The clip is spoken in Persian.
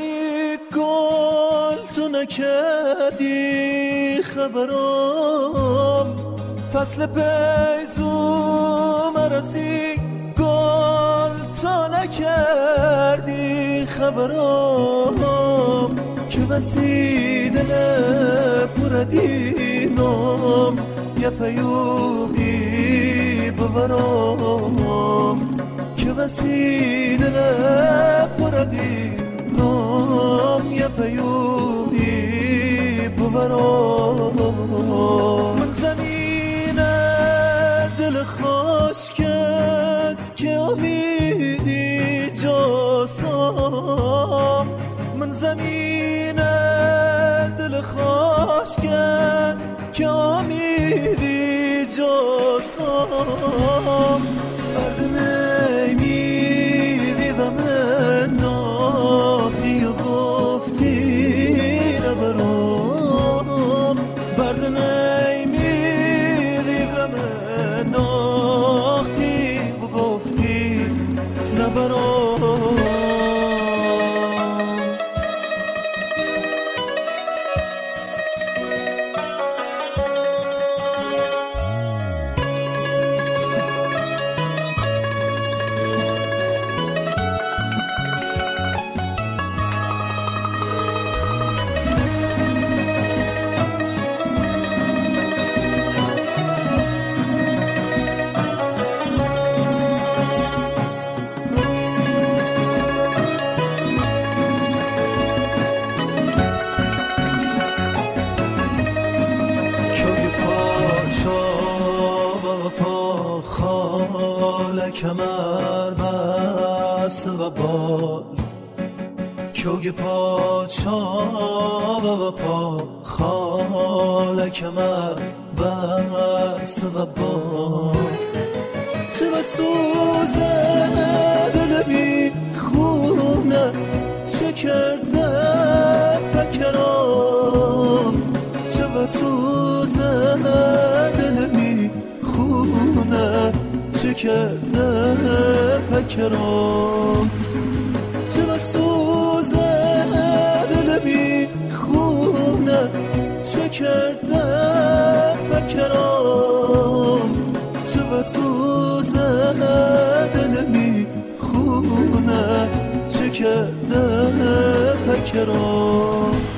گل تو نکردی خبرم، فصل پیزوم رسی گل تو نکردی خبرم، که بسی دل پر دیرم یه پیومی ببرم، که بسی دل پر دیرم یه پیومی ببرم. من زمین دل خشکت که امیدی جاسم، من زمین دل خشکت که امیدی جاسم، برد نمیدی و من نافتی و گفتی نبرم، برد نمیدی و من نافتی و گفتی نبرم. کمر بس و بال کوگ پاچا و پا خال کمر بس و بال، چه و سوز دل بی خونه چه کرده پکرام، چه و سوز دل بی خونه چه کرده پکرام، چه و سوز دل بی خونه چه کرده پکرام، چه و سوز دل بی خونه چه کرده پکرام.